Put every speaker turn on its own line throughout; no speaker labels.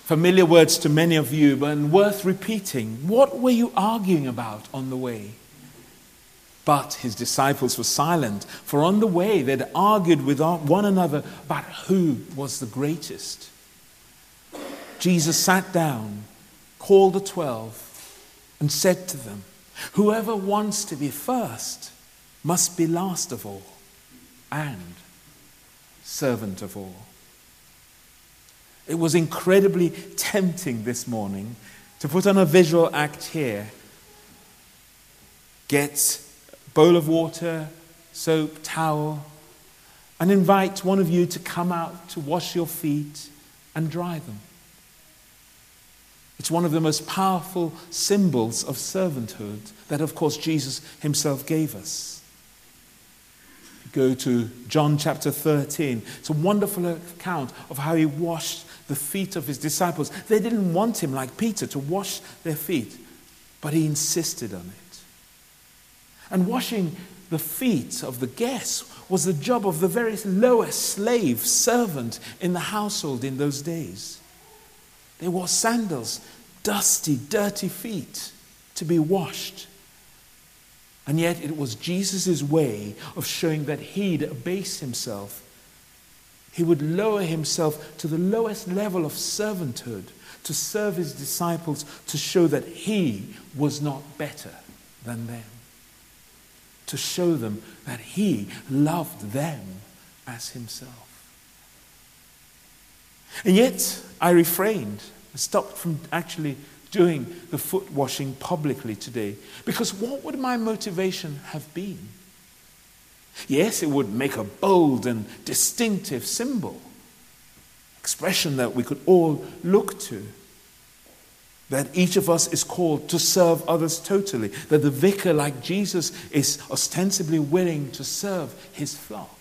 Familiar words to many of you, but worth repeating. What were you arguing about on the way? But his disciples were silent, for on the way they'd argued with one another about who was the greatest. Jesus sat down, called the 12, and said to them, "Whoever wants to be first must be last of all and servant of all." It was incredibly tempting this morning to put on a visual act here. Get bowl of water, soap, towel, and invite one of you to come out to wash your feet and dry them. It's one of the most powerful symbols of servanthood that, of course, Jesus himself gave us. Go to John chapter 13. It's a wonderful account of how he washed the feet of his disciples. They didn't want him, like Peter, to wash their feet, but he insisted on it. And washing the feet of the guests was the job of the very lowest slave servant in the household in those days. They wore sandals, dusty, dirty feet to be washed. And yet it was Jesus' way of showing that he'd abase himself. He would lower himself to the lowest level of servanthood to serve his disciples, to show that he was not better than them. To show them that he loved them as himself. And yet, I refrained. I stopped from actually doing the foot washing publicly today. Because what would my motivation have been? Yes, it would make a bold and distinctive symbol. Expression that we could all look to. That each of us is called to serve others totally. That the vicar, like Jesus, is ostensibly willing to serve his flock.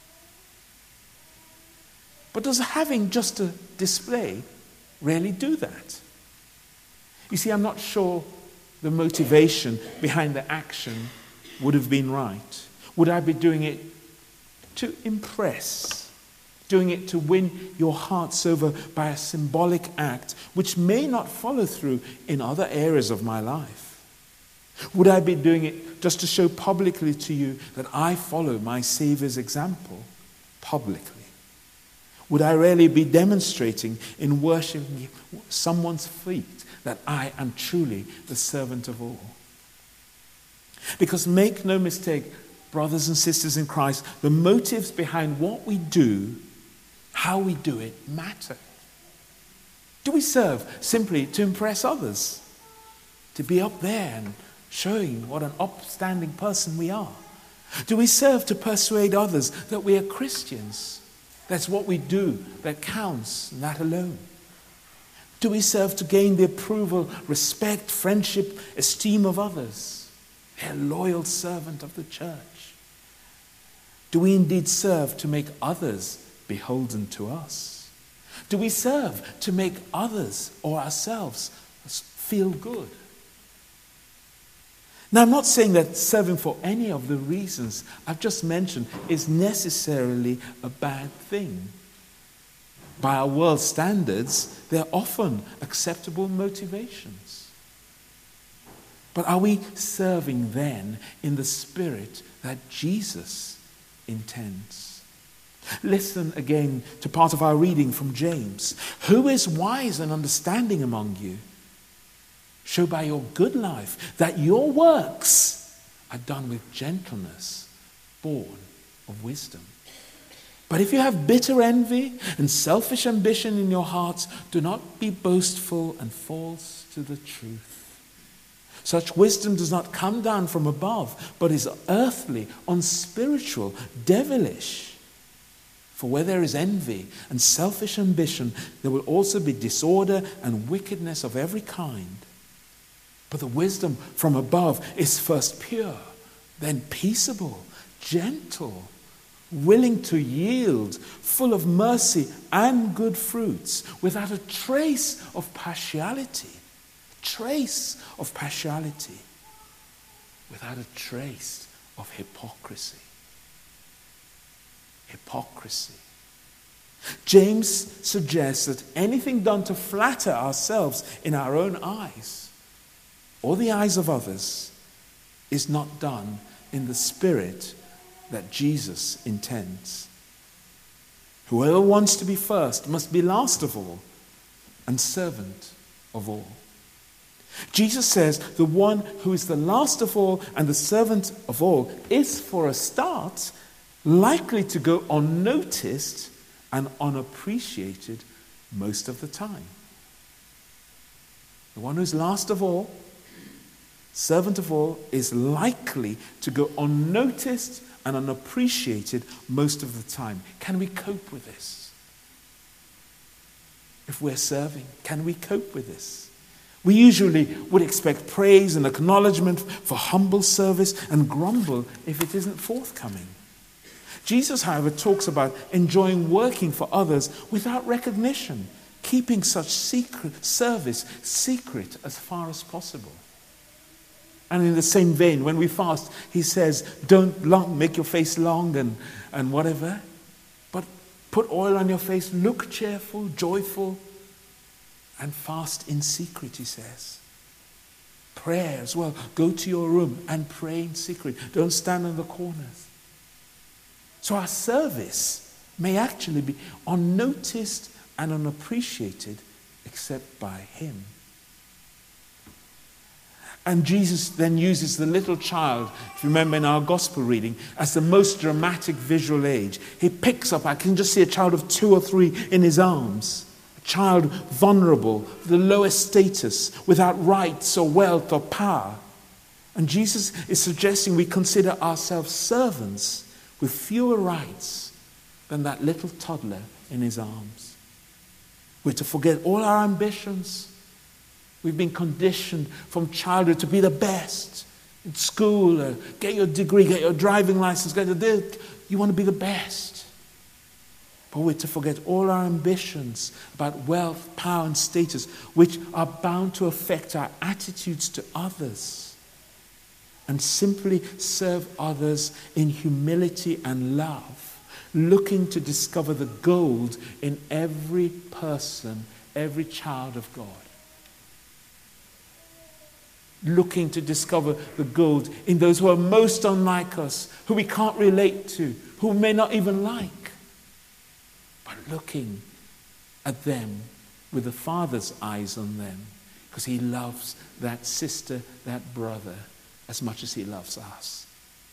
But does having just a display really do that? You see, I'm not sure the motivation behind the action would have been right. Would I be doing it to impress? Doing it to win your hearts over by a symbolic act which may not follow through in other areas of my life? Would I be doing it just to show publicly to you that I follow my Savior's example publicly? Would I really be demonstrating in worshiping someone's feet that I am truly the servant of all? Because make no mistake, brothers and sisters in Christ, the motives behind what we do, how we do it, matter. Do we serve simply to impress others? To be up there and showing what an upstanding person we are? Do we serve to persuade others that we are Christians? That's what we do that counts, and that alone. Do we serve to gain the approval, respect, friendship, esteem of others? A loyal servant of the church. Do we indeed serve to make others beholden to us? Do we serve to make others or ourselves feel good? Now, I'm not saying that serving for any of the reasons I've just mentioned is necessarily a bad thing. By our world standards, they're often acceptable motivations. But are we serving then in the spirit that Jesus intends? Listen again to part of our reading from James. Who is wise and understanding among you? Show by your good life that your works are done with gentleness, born of wisdom. But if you have bitter envy and selfish ambition in your hearts, do not be boastful and false to the truth. Such wisdom does not come down from above, but is earthly, unspiritual, devilish. For where there is envy and selfish ambition, there will also be disorder and wickedness of every kind. But the wisdom from above is first pure, then peaceable, gentle, willing to yield, full of mercy and good fruits, without a trace of partiality. Without a trace of hypocrisy. James suggests that anything done to flatter ourselves in our own eyes or the eyes of others is not done in the spirit that Jesus intends. Whoever wants to be first must be last of all and servant of all. Jesus says the one who is the last of all and the servant of all is, for a start, likely to go unnoticed and unappreciated most of the time. The one who's last of all, servant of all, is likely to go unnoticed and unappreciated most of the time. Can we cope with this? If we're serving, can we cope with this? We usually would expect praise and acknowledgement for humble service and grumble if it isn't forthcoming. Jesus, however, talks about enjoying working for others without recognition, keeping such service secret as far as possible. And in the same vein, when we fast, he says, don't make your face long and whatever, but put oil on your face, look cheerful, joyful, and fast in secret, he says. Prayer as well. Go to your room and pray in secret. Don't stand in the corners. So our service may actually be unnoticed and unappreciated except by him. And Jesus then uses the little child, if you remember in our gospel reading, as the most dramatic visual aid. He picks up, I can just see a child of 2 or 3 in his arms. A child vulnerable, the lowest status, without rights or wealth or power. And Jesus is suggesting we consider ourselves servants with fewer rights than that little toddler in his arms. We're to forget all our ambitions. We've been conditioned from childhood to be the best in school, get your degree, get your driving license, you want to be the best. But we're to forget all our ambitions about wealth, power, and status, which are bound to affect our attitudes to others, and simply serve others in humility and love, looking to discover the gold in every person, every child of God. Looking to discover the gold in those who are most unlike us, who we can't relate to, who we may not even like. But looking at them with the Father's eyes on them, because he loves that sister, that brother, as much as he loves us.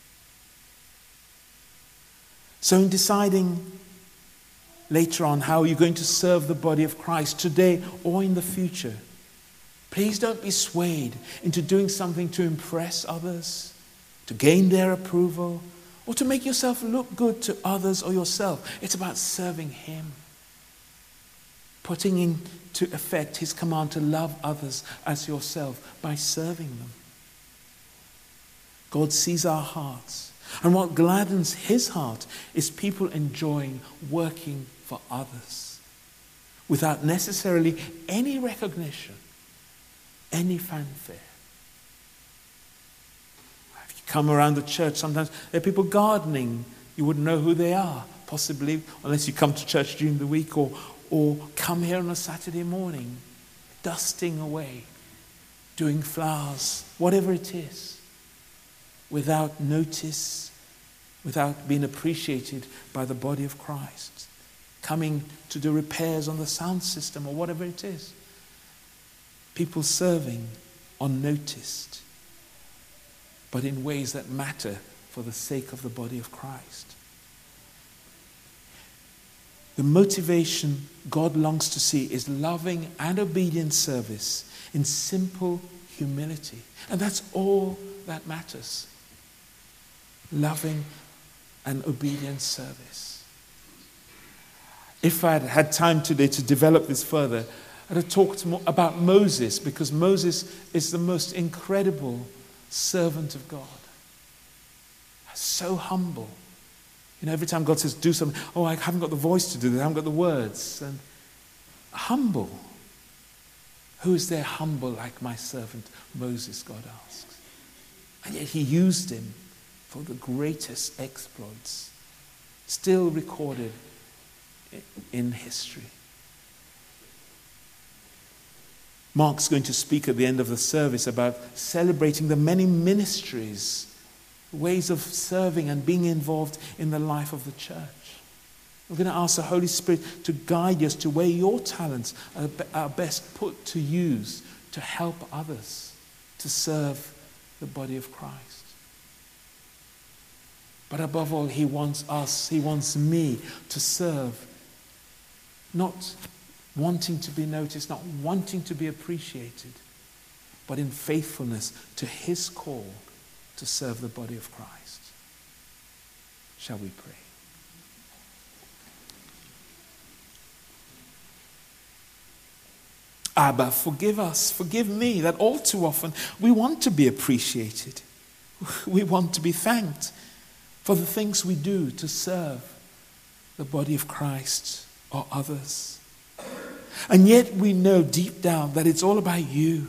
So in deciding later on how you're going to serve the body of Christ today or in the future, please don't be swayed into doing something to impress others, to gain their approval, or to make yourself look good to others or yourself. It's about serving him, putting into effect his command to love others as yourself by serving them. God sees our hearts, and what gladdens his heart is people enjoying working for others without necessarily any recognition, any fanfare. If you come around the church, sometimes there are people gardening. You wouldn't know who they are, possibly, unless you come to church during the week or come here on a Saturday morning, dusting away, doing flowers, whatever it is, without notice, without being appreciated by the body of Christ, coming to do repairs on the sound system or whatever it is. People serving unnoticed, but in ways that matter for the sake of the body of Christ. The motivation God longs to see is loving and obedient service in simple humility. And that's all that matters. Loving and obedient service. If I had had time today to develop this further, I'd have talked more about Moses, because Moses is the most incredible servant of God. So humble. Every time God says, do something, I haven't got the voice to do this, I haven't got the words. And humble. Who is there humble like my servant Moses, God asks. And yet he used him for the greatest exploits, still recorded in history. Mark's going to speak at the end of the service about celebrating the many ministries, ways of serving and being involved in the life of the church. We're going to ask the Holy Spirit to guide us to where your talents are best put to use to help others, to serve the body of Christ. But above all, he wants us, he wants me to serve, not wanting to be noticed, not wanting to be appreciated, but in faithfulness to his call to serve the body of Christ. Shall we pray? Abba, forgive us, forgive me, that all too often we want to be appreciated. We want to be thanked for the things we do to serve the body of Christ or others. And yet we know deep down that it's all about you.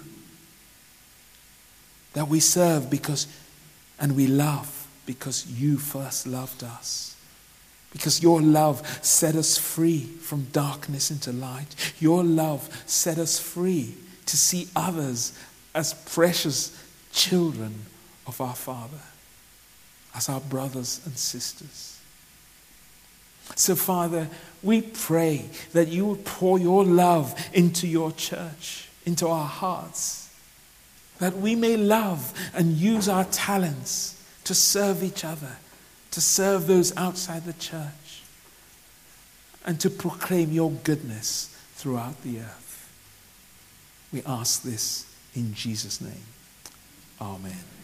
That we serve because, and we love because you first loved us. Because your love set us free from darkness into light. Your love set us free to see others as precious children of our Father, as our brothers and sisters. So, Father, we pray that you would pour your love into your church, into our hearts, that we may love and use our talents to serve each other, to serve those outside the church, and to proclaim your goodness throughout the earth. We ask this in Jesus' name. Amen.